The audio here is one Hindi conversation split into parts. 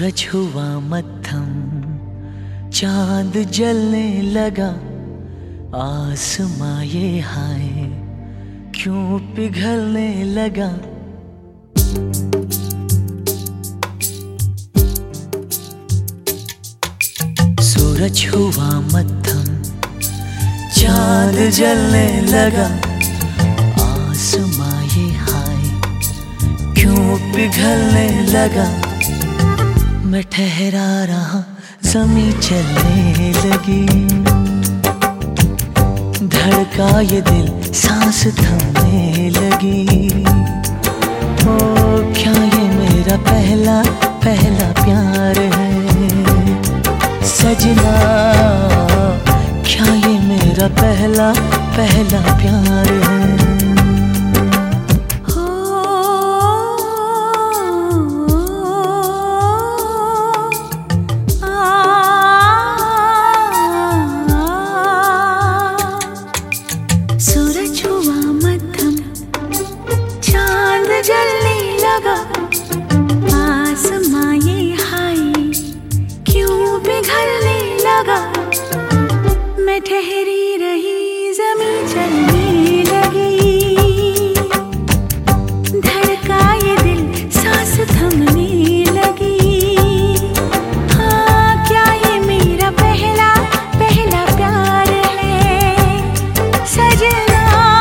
सूरज हुआ मद्धम, चांद जलने लगा, आसमां ये हाय क्यों पिघलने लगा। सूरज हुआ मद्धम, चांद जलने लगा, आसमां ये हाय क्यों पिघलने लगा। मैं ठहरा रहा, ज़मीं चलने लगी, धड़का ये दिल, सांस थमने लगी। ओ क्या ये मेरा पहला पहला प्यार है सजना, क्या ये मेरा पहला पहला प्यार है। जलने लगा, आसमां ये हाय क्यों पिघलने लगा। मैं ठहरी रही, ज़मीं चलने लगी, धड़का ये दिल, सांस थमने लगी। हाँ क्या ये मेरा पहला पहला प्यार है सजना,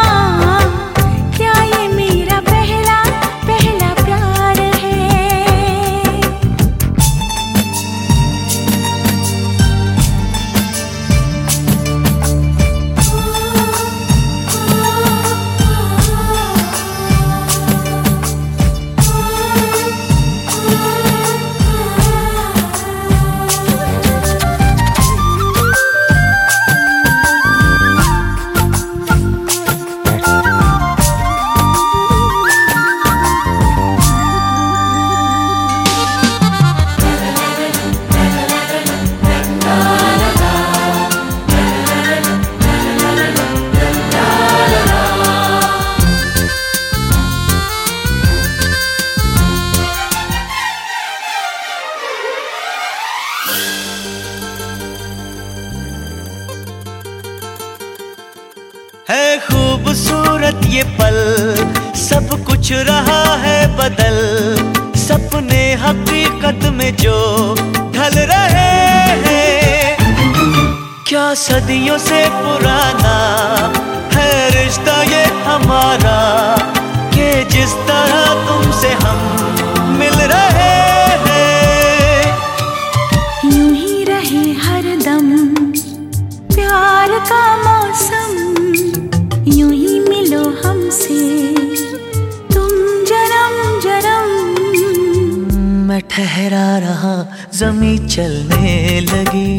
है खूबसूरत ये पल, सब कुछ रहा है बदल, सपने हकीकत में जो ढल रहे हैं। क्या सदियों से पुराना है रिश्ता ये हमारा, कि जिस तरह तुमसे हम मिल रहे हैं। यूं ही रहे हरदम प्यार का मौसम, यूं ही मिलो हमसे तुम जन्म जन्म। मैं ठहरा रहा, ज़मीं चलने लगी,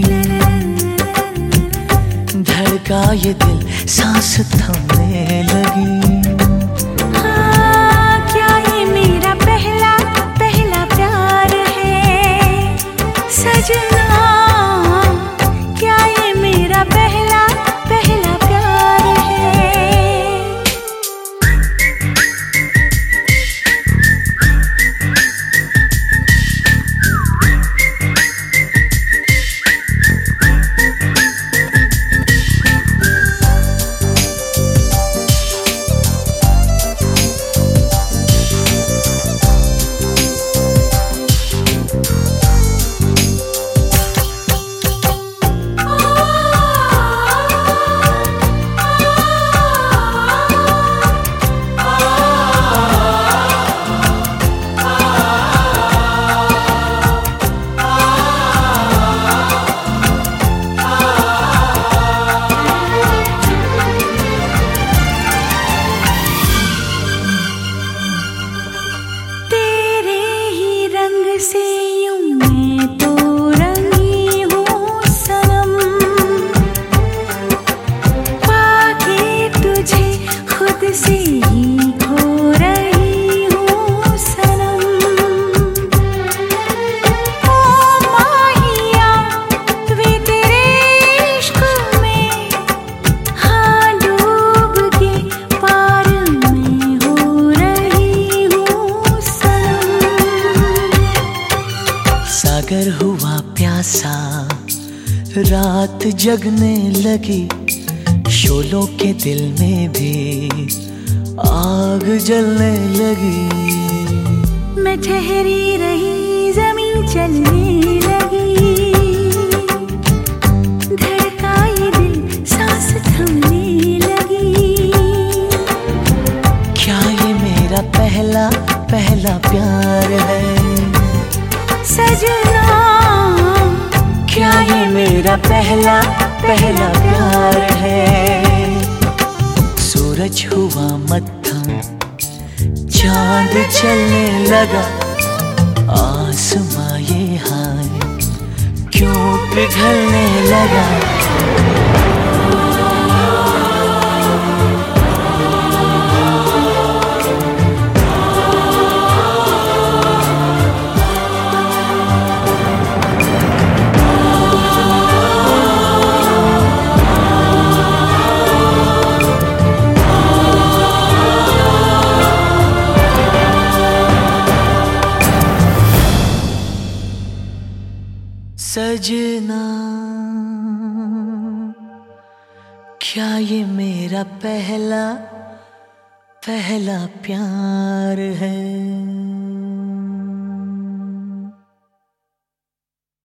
धड़का ये दिल, सांस थमने लगी। हाँ क्या ये मेरा पहला पहला प्यार है सजना, क्या ये मेरा पहला पहला प्यार है। रात जगने लगी, शोलों के दिल में भी आग जलने लगी। मैं ठहरी रही, जमीन चलने लगी, धड़का ये दिल, सांस थमने लगी। क्या ये मेरा पहला पहला प्यार है सजना? क्या ये मेरा पहला पहला प्यार है? सूरज हुआ मत्थम, चांद चलने लगा, आसमां ये हाय क्यों पिघलने लगा? सजना, क्या ये मेरा पहला पहला प्यार है?